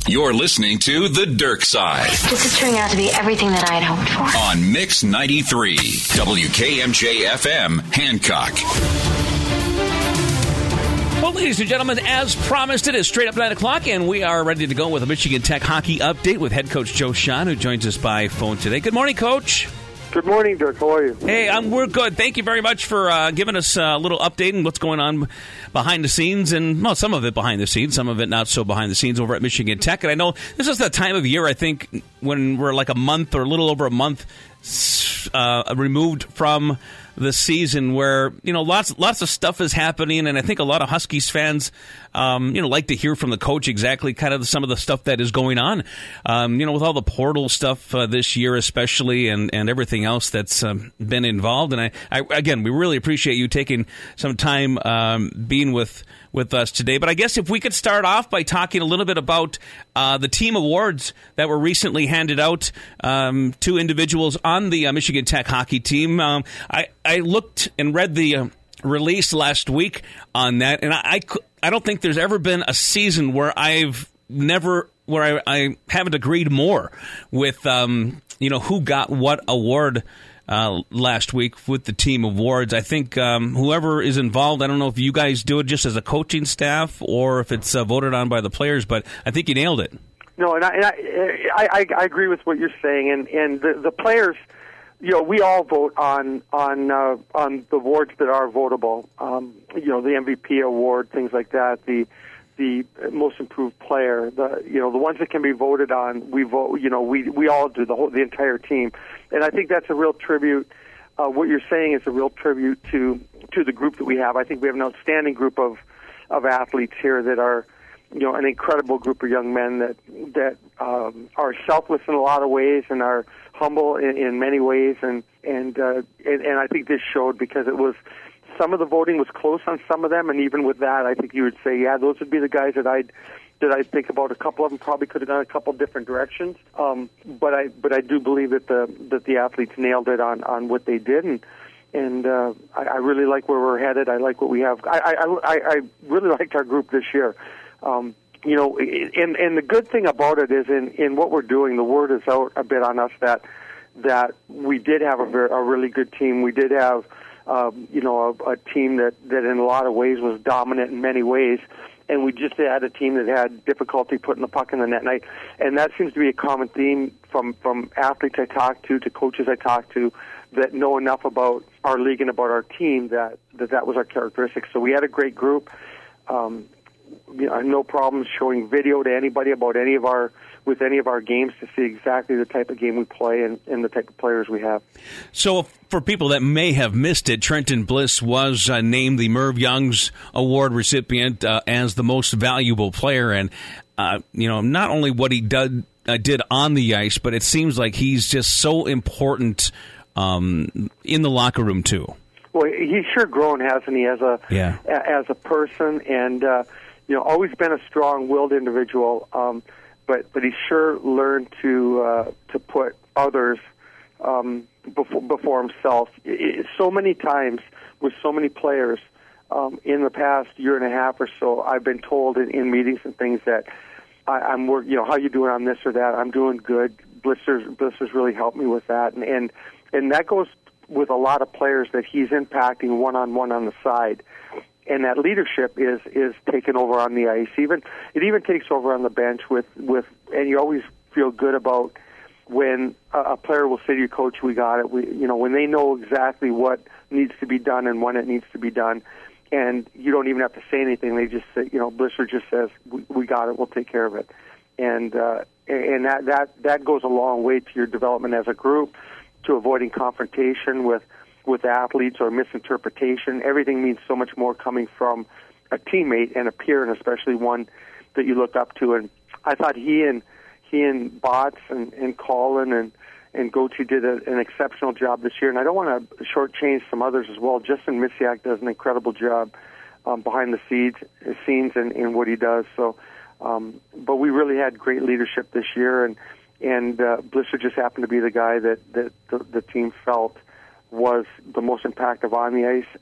You're listening to The Dirk Side. This is turning out to be everything that I had hoped for. On Mix 93, WKMJ-FM, Hancock. Well, ladies and gentlemen, as promised, it is straight up 9 o'clock, and we are ready to go with a Michigan Tech hockey update with head coach Joe Shawhan, who joins us by phone today. Good morning, Coach. Good morning, Dirk. How are you? Hey, we're good. Thank you very much for giving us a little update on what's going on behind the scenes, and, well, some of it behind the scenes, some of it not so behind the scenes over at Michigan Tech. And I know this is the time of year, I think, when we're like a month or a little over a month removed from the season where, you know, lots of stuff is happening, and I think a lot of Huskies fans, like to hear from the coach exactly kind of some of the stuff that is going on, with all the portal stuff this year especially, and everything else that's been involved. And I again, we really appreciate you taking some time being with us today. But I guess if we could start off by talking a little bit about the team awards that were recently handed out to individuals on the Michigan Tech hockey team. I looked and read the release last week on that, and I don't think there's ever been a season where I haven't agreed more with who got what award last week with the team awards. I think whoever is involved, I don't know if you guys do it just as a coaching staff or if it's voted on by the players, but I think you nailed it. No, and I agree with what you're saying, and the players. We all vote on the awards that are votable. The MVP award, things like that. The most improved player. The ones that can be voted on, we vote. We all do the entire team, and I think that's a real tribute. What you're saying is a real tribute to the group that we have. I think we have an outstanding group of athletes here that are, an incredible group of young men that are selfless in a lot of ways and are humble in many ways, and I think this showed because it was some of the voting was close on some of them, and even with that, I think you would say, yeah, those would be the guys that I think about. A couple of them probably could have gone a couple different directions, but I do believe that the athletes nailed it on what they did, and I really like where we're headed. I like what we have. I really liked our group this year. And the good thing about it is in what we're doing, the word is out a bit on us that we did have a really good team. We did have, a team that in a lot of ways was dominant in many ways, and we just had a team that had difficulty putting the puck in the net. And that seems to be a common theme from athletes I talk to coaches I talk to that know enough about our league and about our team that was our characteristic. So we had a great group. No problems showing video to anybody about any of our games to see exactly the type of game we play and the type of players we have. So for people that may have missed it, Trenton Bliss was named the Merv Youngs Award recipient as the most valuable player. And, not only what he did on the ice, but it seems like he's just so important in the locker room too. Well, he's sure grown, hasn't he, as a person, and always been a strong-willed individual. But he sure learned to put others before himself. So many times with so many players in the past year and a half or so, I've been told in meetings and things that I'm working. How you doing on this or that? I'm doing good. Blisters really helped me with that, and that goes with a lot of players that he's impacting one-on-one on the side. And that leadership is taken over on the ice. It even takes over on the bench with and you always feel good about when a player will say to you, Coach, we got it. When they know exactly what needs to be done and when it needs to be done, and you don't even have to say anything. They just say, Blister just says, we got it. We'll take care of it. And that goes a long way to your development as a group, to avoiding confrontation with athletes or misinterpretation. Everything means so much more coming from a teammate and a peer, and especially one that you look up to. And I thought he and Bots and Colin and Goetze did an exceptional job this year. And I don't want to shortchange some others as well. Justin Misiak does an incredible job behind the scenes and what he does. So, but we really had great leadership this year, and Blister just happened to be the guy that the team felt was the most impactful on the ice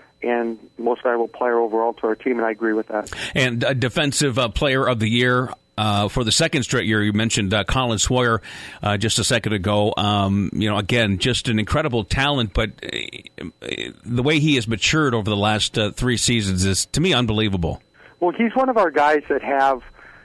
and most valuable player overall to our team, and I agree with that. And Defensive Player of the Year for the second straight year. You mentioned Colin Sawyer just a second ago. Again, just an incredible talent, but the way he has matured over the last 3 seasons is, to me, unbelievable. Well, he's one of our guys that have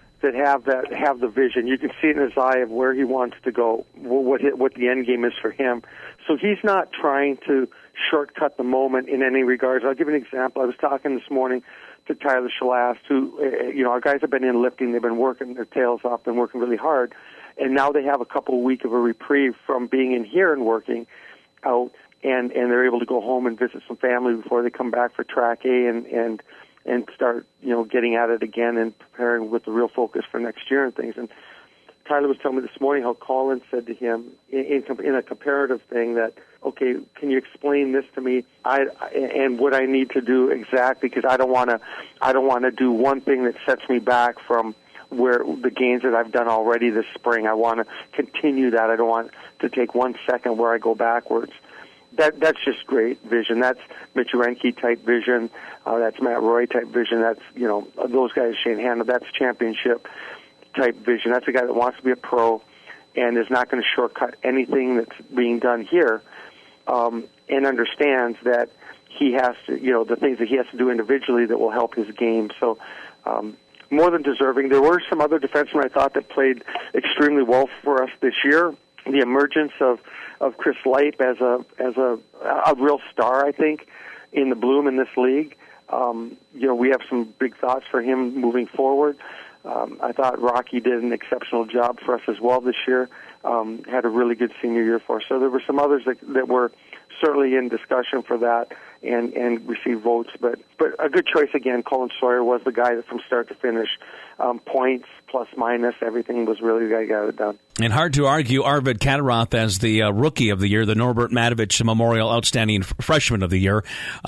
the vision. You can see it in his eye of where he wants to go, what the end game is for him. So he's not trying to shortcut the moment in any regards. I'll give you an example. I was talking this morning to Tyler Shalast, who, our guys have been in lifting. They've been working their tails off and working really hard. And now they have a couple of weeks of a reprieve from being in here and working out, and they're able to go home and visit some family before they come back for track A and start, getting at it again and preparing with the real focus for next year and things. And Tyler was telling me this morning how Colin said to him in a comparative thing that, okay, can you explain this to me? And what I need to do exactly, because I don't want to do one thing that sets me back from where the gains that I've done already this spring. I want to continue that. I don't want to take 1 second where I go backwards. That's just great vision. That's Mitch Renke type vision. That's Matt Roy type vision. That's, those guys, Shane Hanna, that's championship type vision. That's a guy that wants to be a pro and is not going to shortcut anything that's being done here, and understands that he has to, the things that he has to do individually that will help his game. So, more than deserving. There were some other defensemen I thought that played extremely well for us this year. The emergence of Chris Leip as a real star, I think, in the bloom in this league. We have some big thoughts for him moving forward. I thought Rocky did an exceptional job for us as well this year. Had a really good senior year for us. So there were some others that were certainly in discussion for that and received votes. But a good choice again. Colin Sawyer was the guy that from start to finish, points, plus, minus, everything was really the guy who got it done. And hard to argue Arvid Kataroth as the Rookie of the Year, the Norbert Matovich Memorial Outstanding Freshman of the Year.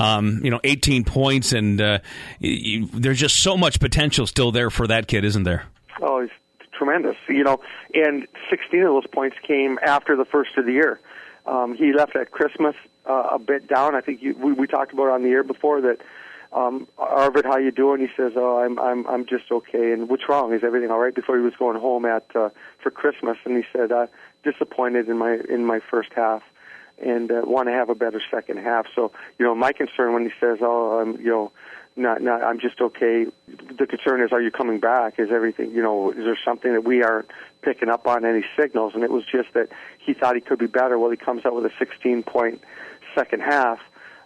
18 points, and there's just so much potential still there for that kid, isn't there? Oh, he's tremendous. And 16 of those points came after the first of the year. He left at Christmas a bit down. I think we talked about it on the air before that. Arvid, how you doing? He says, "Oh, I'm just okay." And what's wrong? Is everything all right? Before he was going home for Christmas, and he said, "Disappointed in my first half, and want to have a better second half." So, my concern when he says, "Oh, I'm just okay," the concern is, are you coming back? Is everything? Is there something that we aren't picking up on? Any signals? And it was just that he thought he could be better. Well, he comes out with a 16-point second half.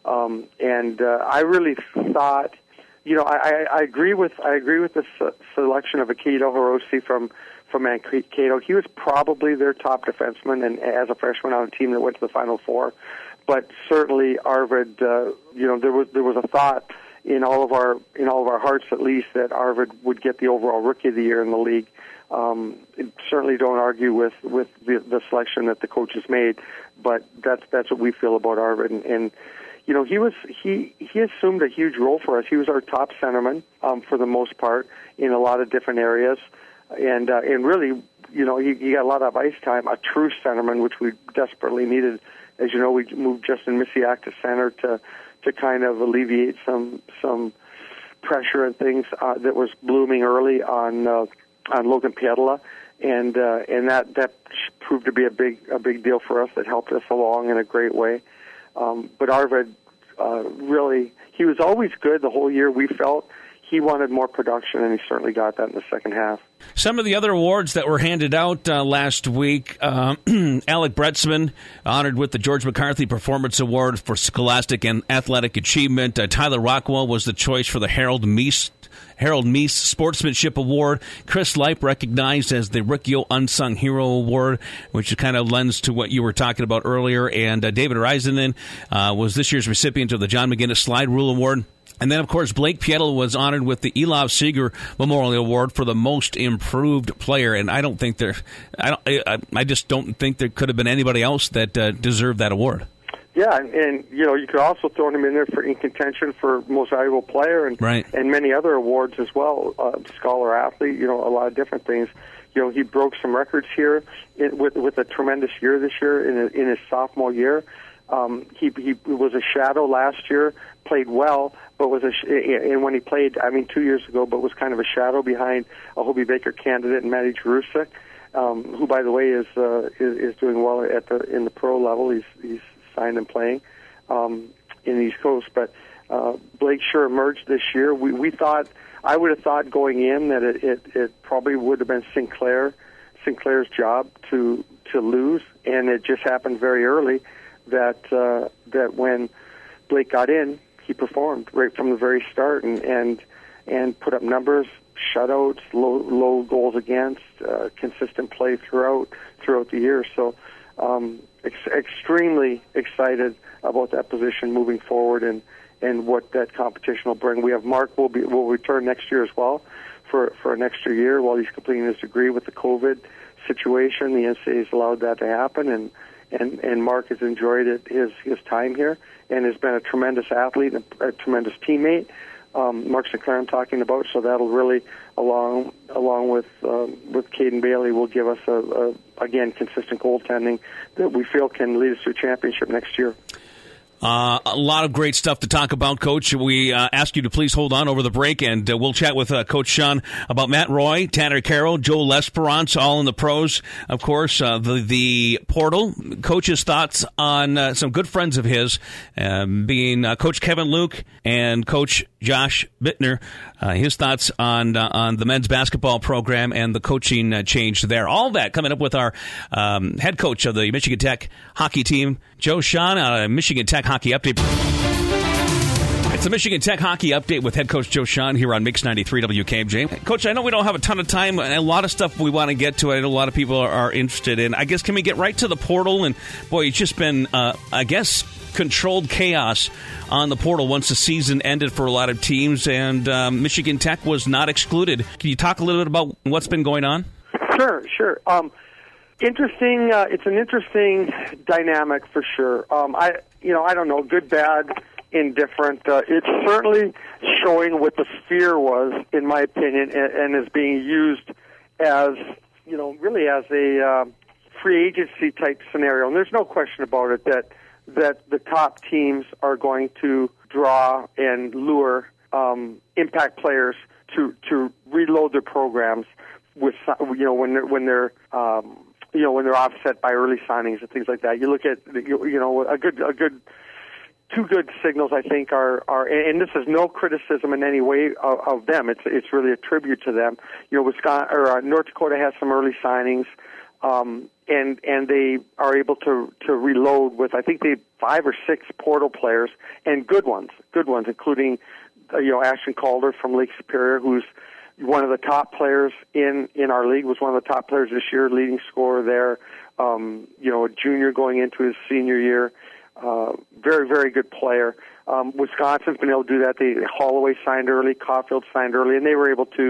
I really thought, I agree with the selection of Akito Hirose from Mankato. He was probably their top defenseman, and as a freshman on a team that went to the Final Four. But certainly Arvid, there was a thought in all of our hearts, at least, that Arvid would get the overall Rookie of the Year in the league. Certainly don't argue with the selection that the coaches made, but that's what we feel about Arvid. And he assumed a huge role for us. He was our top centerman for the most part in a lot of different areas, and really, he got a lot of ice time. A true centerman, which we desperately needed. As you know, we moved Justin Misiak to center to kind of alleviate some pressure and things that was blooming early on Logan Pietila, and that proved to be a big deal for us. That helped us along in a great way. But Arvid, really, he was always good the whole year. We felt he wanted more production, and he certainly got that in the second half. Some of the other awards that were handed out last week, Alec Bretzman honored with the George McCarthy Performance Award for Scholastic and Athletic Achievement. Tyler Rockwell was the choice for the Harold Meese Sportsmanship Award. Chris Leip recognized as the Riccio Unsung Hero Award, which kind of lends to what you were talking about earlier. And David Reisenen was this year's recipient of the John McGinnis Slide Rule Award. And then, of course, Blake Pietila was honored with the Elov Seeger Memorial Award for the Most Improved Player. And I just don't think there could have been anybody else that deserved that award. Yeah, and you could also throw him in there in contention for Most Valuable Player and right. And many other awards as well, Scholar Athlete, a lot of different things. He broke some records here with a tremendous year this year in his sophomore year. He was a shadow last year, played well, but and when he played, 2 years ago, but was kind of a shadow behind a Hobey Baker candidate and Matty Jurusik, who, by the way, is doing well in the pro level. He's signed and playing in the East Coast, but Blake sure emerged this year. I would have thought going in that it probably would have been Sinclair's job to lose, and it just happened very early that when Blake got in, he performed right from the very start and put up numbers, shutouts, low goals against, consistent play throughout the year. So extremely excited about that position moving forward and what that competition will bring. We have Mark will return next year as well for an extra year while he's completing his degree. With the COVID situation, the NCAA has allowed that to happen, and Mark has enjoyed his time here and has been a tremendous athlete and a tremendous teammate. Mark Sinclair I'm talking about, so that'll really, along with Caden Bailey, will give us again consistent goaltending that we feel can lead us to a championship next year. A lot of great stuff to talk about, Coach. We ask you to please hold on over the break, and we'll chat with Coach Sean about Matt Roy, Tanner Carroll, Joe L'Esperance, all in the pros. Of course, the portal. Coach's thoughts on some good friends of his, being Coach Kevin Luke and Coach Josh Bittner. His thoughts on the men's basketball program and the coaching change there. All that coming up with our head coach of the Michigan Tech hockey team, Joe Sean, Michigan Tech Hockey Update. It's the Michigan Tech Hockey Update with head coach Joe Sean here on Mix 93 WKMJ. Coach, I know we don't have a ton of time, and a lot of stuff we want to get to. I know a lot of people are interested in. I guess, can we get right to the portal? And, boy, it's just been, controlled chaos on the portal once the season ended for a lot of teams, and Michigan Tech was not excluded. Can you talk a little bit about what's been going on? Sure. Interesting. It's an interesting dynamic for sure. I don't know, good, bad, indifferent. It's certainly showing what the fear was, in my opinion, and is being used as, really as a free agency type scenario. And there's no question about it that the top teams are going to draw and lure impact players to reload their programs with when they're offset by early signings and things like that. You look at two good signals, I think, are and this is no criticism in any way of them. It's really a tribute to them. Wisconsin or North Dakota has some early signings, and they are able to reload with, I think, they 5 or 6 portal players and good ones, including Ashton Calder from Lake Superior, who's one of the top players in our league, was one of the top players this year, leading scorer there. A junior going into his senior year. Very, very good player. Wisconsin's been able to do that. Holloway signed early, Caulfield signed early, and they were able to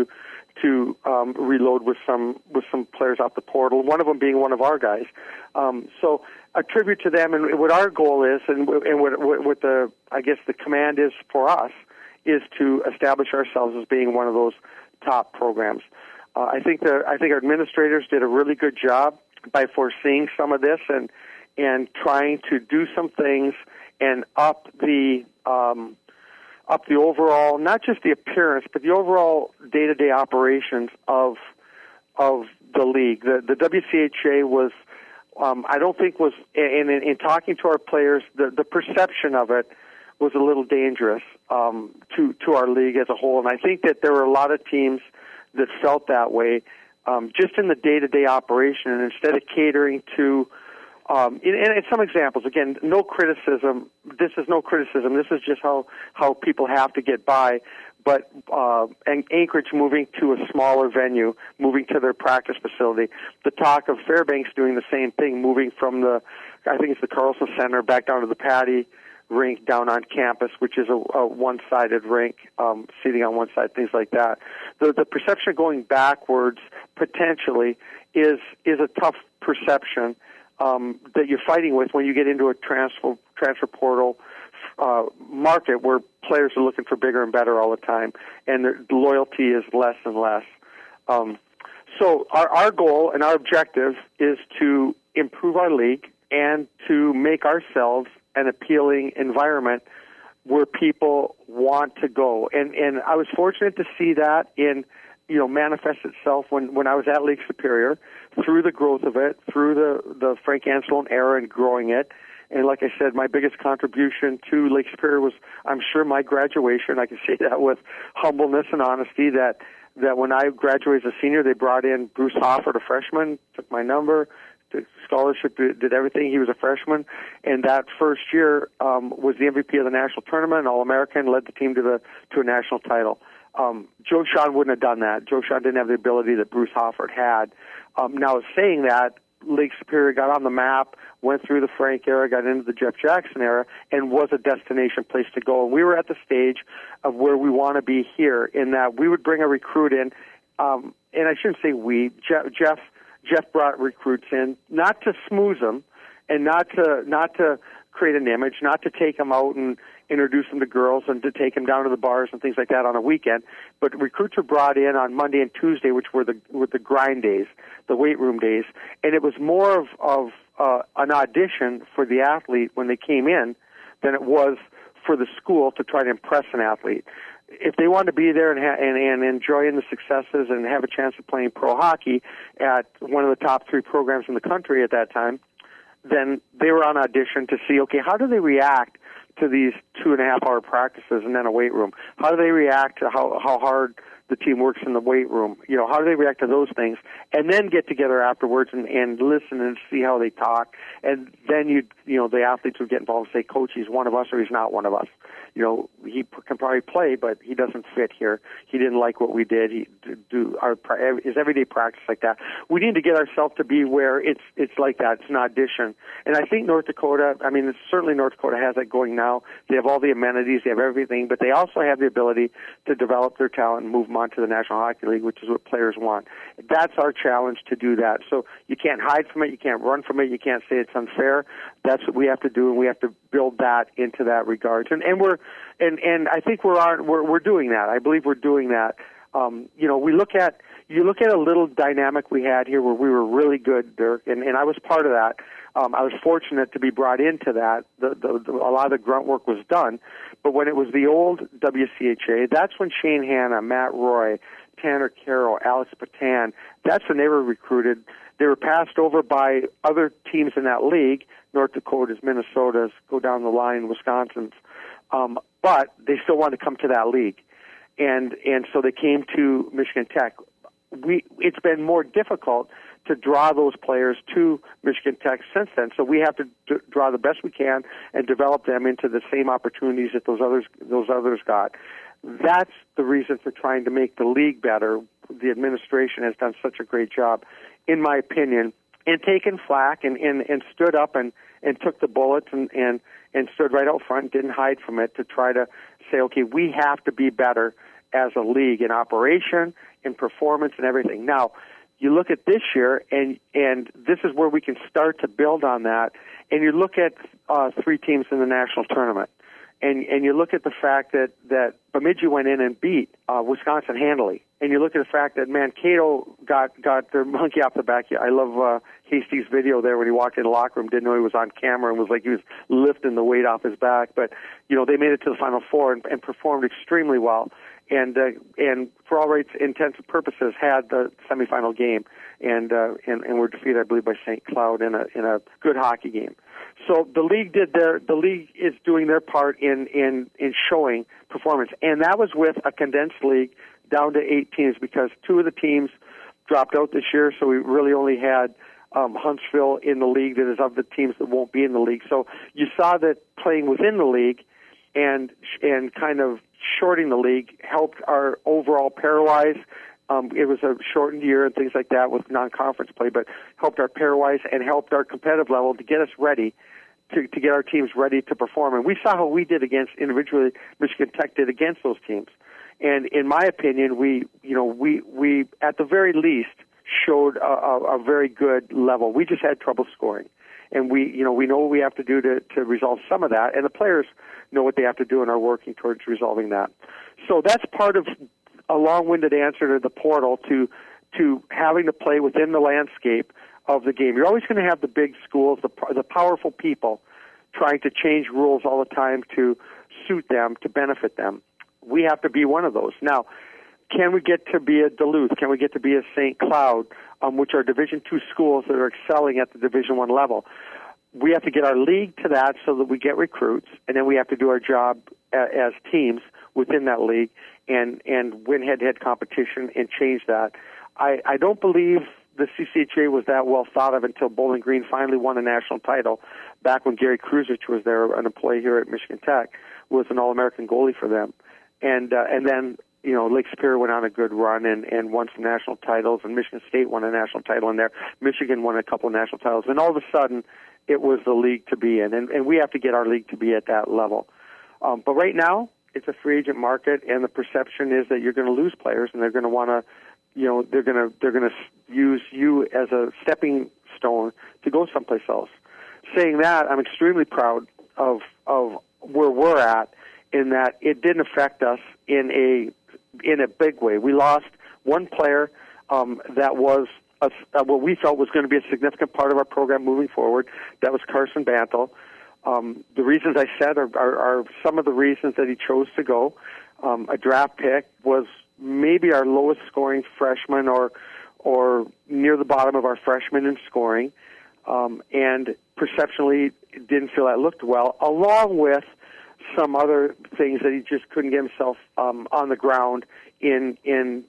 reload with some players off the portal. One of them being one of our guys. So a tribute to them, and what our goal is, and what the command is for us, is to establish ourselves as being one of those top programs. I think our administrators did a really good job by foreseeing some of this and trying to do some things and up the overall, not just the appearance, but the overall day-to-day operations of the league. The WCHA was, I don't think was, in talking to our players, the perception of it was a little dangerous to our league as a whole. And I think that there were a lot of teams that felt that way just in the day-to-day operation, and instead of catering to and some examples, again, no criticism. This is no criticism. This is just how people have to get by. But and Anchorage moving to a smaller venue, moving to their practice facility. The talk of Fairbanks doing the same thing, moving from I think it's the Carlson Center, back down to the Patty rink down on campus, which is a one-sided rink, seating on one side, things like that. The perception of going backwards potentially is a tough perception that you're fighting with when you get into a transfer portal market where players are looking for bigger and better all the time, and the loyalty is less and less. So our goal and our objective is to improve our league and to make ourselves an appealing environment where people want to go. And I was fortunate to see that manifest itself when I was at Lake Superior, through the growth of it, through the Frank Anselone era and growing it. And like I said, my biggest contribution to Lake Superior was, I'm sure, my graduation. I can say that with humbleness and honesty, that when I graduated as a senior, they brought in Bruce Hofford, a freshman, took my number, took scholarship, did everything. He was a freshman. And that first year was the MVP of the national tournament, All-American, led the team to a national title. Joe Sean wouldn't have done that. Joe Sean didn't have the ability that Bruce Hofford had. Now, saying that, Lake Superior got on the map, went through the Frank era, got into the Jeff Jackson era, and was a destination place to go. And we were at the stage of where we want to be here, in that we would bring a recruit in, and I shouldn't say we. Jeff brought recruits in, not to smooze them, and not to create an image, not to take them out and introduce them to girls and to take them down to the bars and things like that on a weekend. But recruits were brought in on Monday and Tuesday, which were the grind days, the weight room days, and it was more of an audition for the athlete when they came in than it was for the school to try to impress an athlete. If they wanted to be there and enjoying the successes and have a chance of playing pro hockey at one of the top 3 programs in the country at that time, then they were on audition to see, okay, how do they react to these 2.5-hour practices and then a weight room? How do they react to how hard the team works in the weight room? How do they react to those things? And then get together afterwards and listen and see how they talk. And then the athletes would get involved and say, Coach, he's one of us or he's not one of us. He can probably play, but he doesn't fit here. He didn't like what we did. His everyday practice like that. We need to get ourselves to be where it's like that. It's an audition. And I think North Dakota, certainly North Dakota has that going now. They have all the amenities, they have everything, but they also have the ability to develop their talent and move them on to the National Hockey League, which is what players want. That's our challenge, to do that. So you can't hide from it, you can't run from it, you can't say it's unfair. That's what we have to do, and we have to build that into that regard. And I think we're doing that. I believe we're doing that. You look at a little dynamic we had here where we were really good, Dirk, and I was part of that. I was fortunate to be brought into that. A lot of the grunt work was done, but when it was the old WCHA, that's when Shane Hanna, Matt Roy, Tanner Carroll, Alex Patan, that's when they were recruited. They were passed over by other teams in that league, North Dakota's, Minnesota's, go down the line, Wisconsin's, but they still wanted to come to that league. And so they came to Michigan Tech. It's been more difficult to draw those players to Michigan Tech since then. So we have to draw the best we can and develop them into the same opportunities that those others got. That's the reason for trying to make the league better. The administration has done such a great job, in my opinion, and taken flack and stood up and took the bullets and stood right out front, didn't hide from it, to try to say, okay, we have to be better as a league in operation, in performance, and everything. Now, you look at this year, and this is where we can start to build on that, and you look at 3 teams in the national tournament, and you look at the fact that Bemidji went in and beat Wisconsin handily, and you look at the fact that Mankato got their monkey off the back. I love Hasty's video there when he walked in the locker room, didn't know he was on camera, and was like he was lifting the weight off his back. But they made it to the Final Four and performed extremely well, and for all intents and purposes had the semifinal game, and were defeated, I believe, by St. Cloud in a good hockey game. So the league is doing their part in showing performance, and that was with a condensed league down to 8 teams, because 2 of the teams dropped out this year, so we really only had Huntsville in the league that is of the teams that won't be in the league. So you saw that playing within the league and kind of shorting the league helped our overall pairwise. It was a shortened year and things like that with non-conference play, but helped our pairwise and helped our competitive level to get us ready to get our teams ready to perform. And we saw how we did individually, Michigan Tech did against those teams. And in my opinion, we at the very least showed a very good level. We just had trouble scoring, and we know what we have to do to resolve some of that, and the players know what they have to do and are working towards resolving that. So that's part of a long-winded answer to the portal to having to play within the landscape of the game. You're always going to have the big schools, the powerful people trying to change rules all the time to suit them, to benefit them. We have to be one of those. Now, can we get to be a Duluth? Can we get to be a St. Cloud, which are Division II schools that are excelling at the Division I level? We have to get our league to that so that we get recruits, and then we have to do our job as teams within that league and win head-to-head competition and change that. I don't believe the CCHA was that well thought of until Bowling Green finally won a national title back when Gary Kruzich was there, an employee here at Michigan Tech, was an All-American goalie for them. And then, Lake Superior went on a good run and won some national titles, and Michigan State won a national title in there. Michigan won a couple of national titles. And all of a sudden, it was the league to be in. And we have to get our league to be at that level. But right now, it's a free agent market, and the perception is that you're going to lose players, and they're going to want to, they're going to use you as a stepping stone to go someplace else. Saying that, I'm extremely proud of where we're at, in that it didn't affect us in a big way. We lost one player that was what we felt was going to be a significant part of our program moving forward. That was Carson Bantle. The reasons I said are some of the reasons that he chose to go. A draft pick, was maybe our lowest scoring freshman or near the bottom of our freshmen in scoring, and perceptually didn't feel that looked well, along with some other things that he just couldn't get himself on the ground in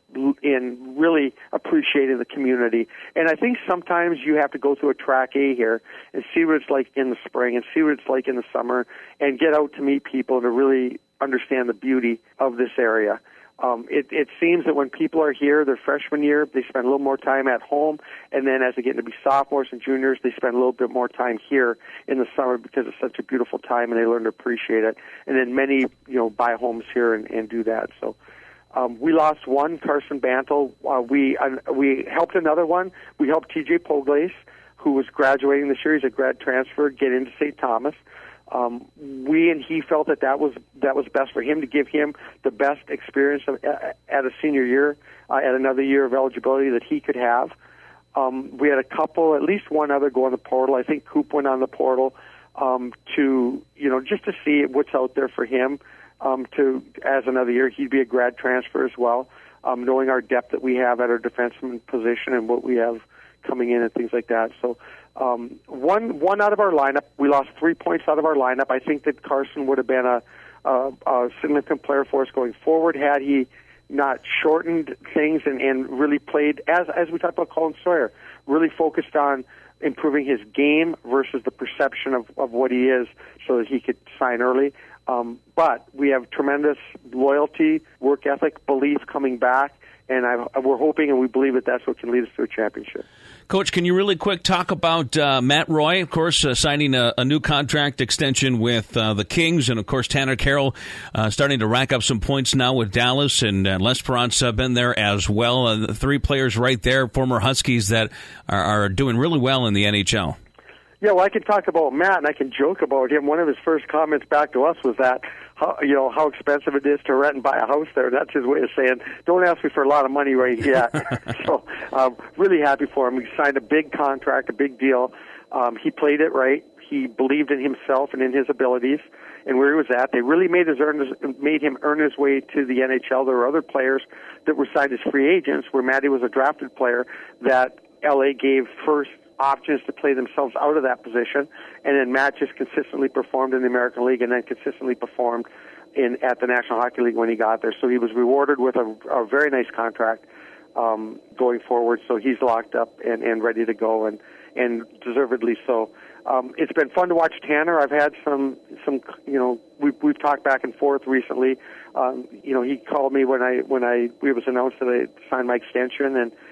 really appreciating the community. And I think sometimes you have to go through a track A here and see what it's like in the spring and see what it's like in the summer and get out to meet people to really understand the beauty of this area. It seems that when people are here their freshman year, they spend a little more time at home, and then as they get to be sophomores and juniors, they spend a little bit more time here in the summer because it's such a beautiful time, and they learn to appreciate it. And then many, buy homes here and do that. So we lost one, Carson Bantle. We helped another one. We helped T.J. Poglace, who was graduating this year. He's a grad transfer, get into St. Thomas. We and he felt that was best for him, to give him the best experience at a senior year, at another year of eligibility that he could have. We had a couple, at least one other, go on the portal. I think Coop went on the portal to just to see what's out there for him. As another year, he'd be a grad transfer as well. Knowing our depth that we have at our defenseman position and what we have coming in and things like that. So. One out of our lineup. We lost 3 points out of our lineup. I think that Carson would have been a significant player for us going forward had he not shortened things and really played, as we talked about Colin Sawyer, really focused on improving his game versus the perception of what he is so that he could sign early. But we have tremendous loyalty, work ethic, belief coming back, and we're hoping and we believe that that's what can lead us to a championship. Coach, can you really quick talk about Matt Roy, of course, signing a new contract extension with the Kings, and, of course, Tanner Carroll starting to rack up some points now with Dallas, and L'Esperance been there as well. 3 players right there, former Huskies, that are doing really well in the NHL. Yeah, well, I can talk about Matt, and I can joke about him. One of his first comments back to us was that, how expensive it is to rent and buy a house there. That's his way of saying, don't ask me for a lot of money right yet. So really happy for him. He signed a big contract, a big deal. He played it right. He believed in himself and in his abilities and where he was at. They really made him earn his way to the NHL. There were other players that were signed as free agents, where Matty was a drafted player, that LA gave first options to play themselves out of that position, and then Matt just consistently performed in the American League and then consistently performed at the National Hockey League when he got there. So he was rewarded with a very nice contract going forward, so he's locked up and ready to go, and deservedly so. It's been fun to watch Tanner. I've had some we've talked back and forth recently. He called me when it was announced that I signed my extension,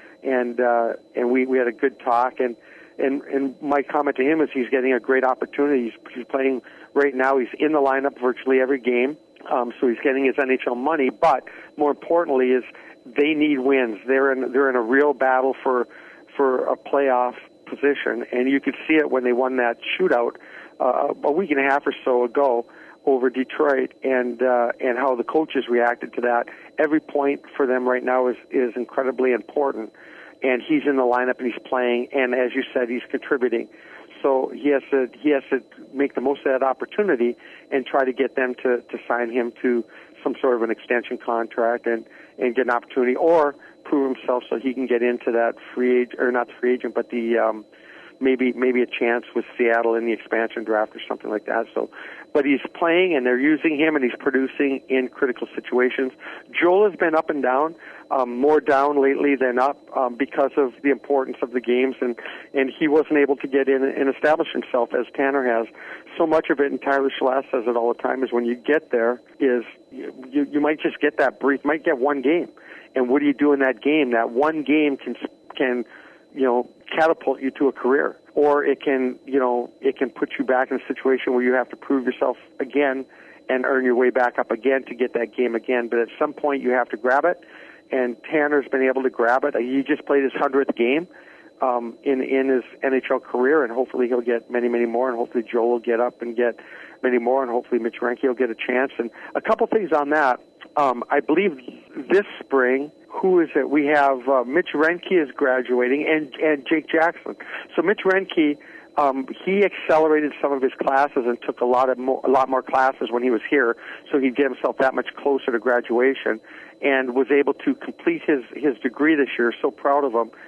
and we had a good talk, and my comment to him is he's getting a great opportunity. He's playing right now. He's in the lineup virtually every game, so he's getting his NHL money. But more importantly, is they need wins. They're in a real battle for a playoff position, and you could see it when they won that shootout a week and a half or so ago over Detroit, and how the coaches reacted to that. Every point for them right now is incredibly important. And he's in the lineup and he's playing, and as you said, he's contributing. so he has to make the most of that opportunity and try to get them to sign him to some sort of an extension contract and get an opportunity, or prove himself so he can get into that free agent, or not the free agent, but the maybe a chance with Seattle in the expansion draft or something like that. So, but he's playing and they're using him and he's producing in critical situations. Joel has been up and down, more down lately than up, because of the importance of the games, and he wasn't able to get in and establish himself as Tanner has. So much of it, and Tyler Schlass says it all the time, is when you get there, is you might just get that brief, might get one game. And what do you do in that game? That one game can catapult you to a career, or it can put you back in a situation where you have to prove yourself again and earn your way back up again to get that game again. But at some point you have to grab it, and Tanner's been able to grab it. He just played his 100th game in his NHL career, and hopefully he'll get many, many more, and hopefully Joel will get up and get many more, and hopefully Mitch Reinke will get a chance. And a couple things on that. I believe this spring, who is it? We have Mitch Reinke is graduating, and Jake Jackson. So Mitch Reinke, he accelerated some of his classes and took a lot more classes when he was here, so he'd get himself that much closer to graduation, and was able to complete his degree this year. So proud of him.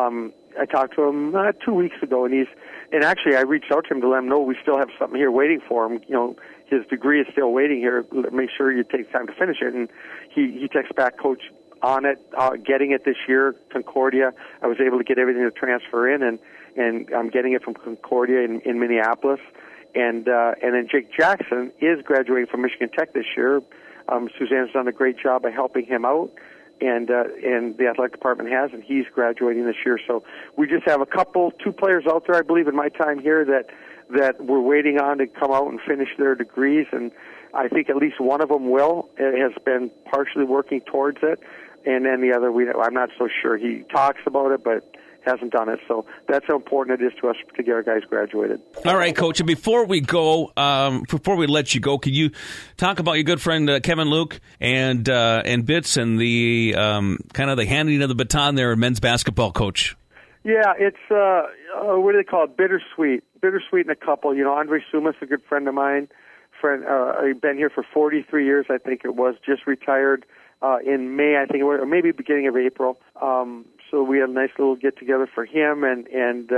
I talked to him 2 weeks ago, and actually I reached out to him to let him know we still have something here waiting for him. His degree is still waiting here. Make sure you take time to finish it. And he texts back, Coach, on it, getting it this year, Concordia. I was able to get everything to transfer in, and I'm getting it from Concordia in Minneapolis. And then Jake Jackson is graduating from Michigan Tech this year. Suzanne's done a great job of helping him out, and the athletic department has, and he's graduating this year. So we just have two players out there, I believe, in my time here that we're waiting on to come out and finish their degrees, and I think at least one of them will. It has been partially working towards it, and then the other, I'm not so sure. He talks about it, but hasn't done it. So that's how important it is to us to get our guys graduated. All right, Coach. And before we go, before we let you go, can you talk about your good friend Kevin Luke and Bits and the kind of the handing of the baton there, men's basketball coach? Yeah, it's what do they call it? Bittersweet in a couple. Andre Sumas, a good friend of mine. I've been here for 43 years, I think it was. Just retired in May, I think, or maybe beginning of April. So we had a nice little get together for him, and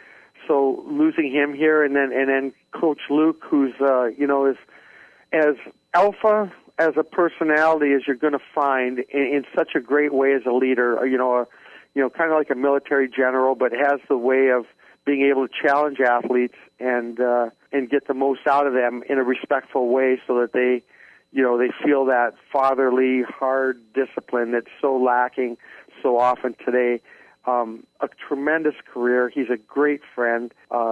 so losing him here, and then Coach Luke, who's is as alpha as a personality as you're going to find in such a great way as a leader. Kind of like a military general, but has the way of being able to challenge athletes and get the most out of them in a respectful way, so that they feel that fatherly, hard discipline that's so lacking so often today. A tremendous career. He's a great friend.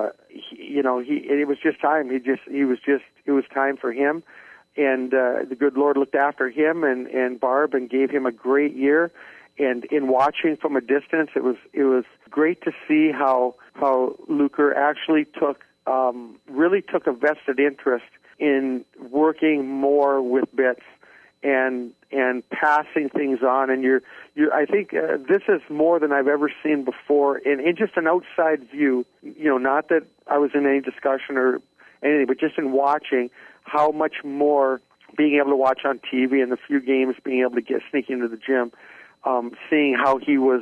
It was just time. It was time for him, and the good Lord looked after him and Barb and gave him a great year. And in watching from a distance, it was great to see how Luker actually really took a vested interest in working more with Bits and passing things on. And I think this is more than I've ever seen before in just an outside view. Not that I was in any discussion or anything, but just in watching how much more being able to watch on TV and the few games being able to sneak into the gym. Seeing how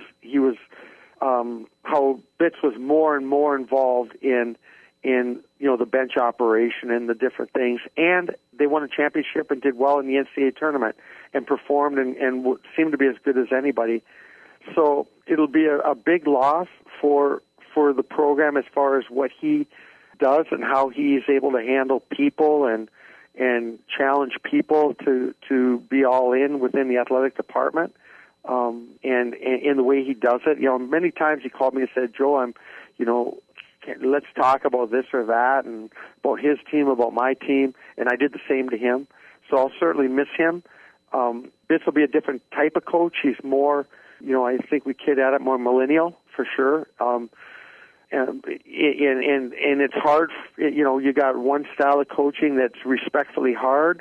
how Bits was more and more involved in the bench operation and the different things, and they won a championship and did well in the NCAA tournament and performed and seemed to be as good as anybody. So it'll be a big loss for the program as far as what he does and how he's able to handle people and challenge people to be all in within the athletic department. And in the way he does it, many times he called me and said, Joe, let's talk about this or that, and about his team, about my team, and I did the same to him. So I'll certainly miss him. Bits will be a different type of coach. He's more, I think we kid at it, more millennial for sure. And it's hard. You got one style of coaching that's respectfully hard,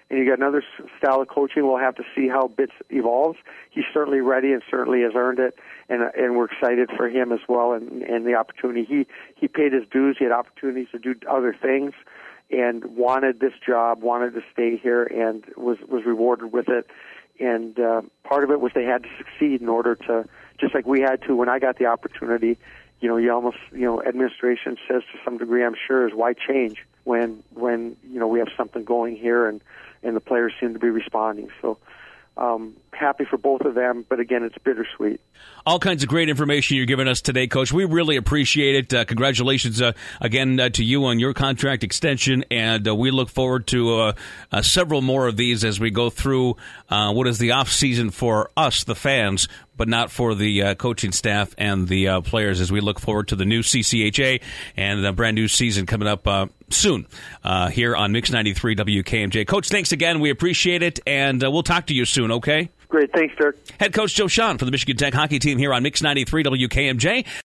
and you got another style of coaching. We'll have to see how Bitts evolves. He's certainly ready and certainly has earned it, and we're excited for him as well and the opportunity. He paid his dues. He had opportunities to do other things and wanted this job, wanted to stay here, and was rewarded with it. And part of it was they had to succeed in order to, just like we had to when I got the opportunity. You almost, administration says to some degree, I'm sure, is why change when we have something going here and the players seem to be responding. So happy for both of them, but again, it's bittersweet. All kinds of great information you're giving us today, Coach. We really appreciate it. Congratulations again to you on your contract extension, and we look forward to several more of these as we go through what is the off season for us, the fans, but not for the coaching staff and the players, as we look forward to the new CCHA and a brand new season coming up soon here on Mix 93 WKMJ. Coach, thanks again. We appreciate it, and we'll talk to you soon, okay? Great. Thanks, Dirk. Head coach Joe Shawhan for the Michigan Tech hockey team here on Mix 93 WKMJ.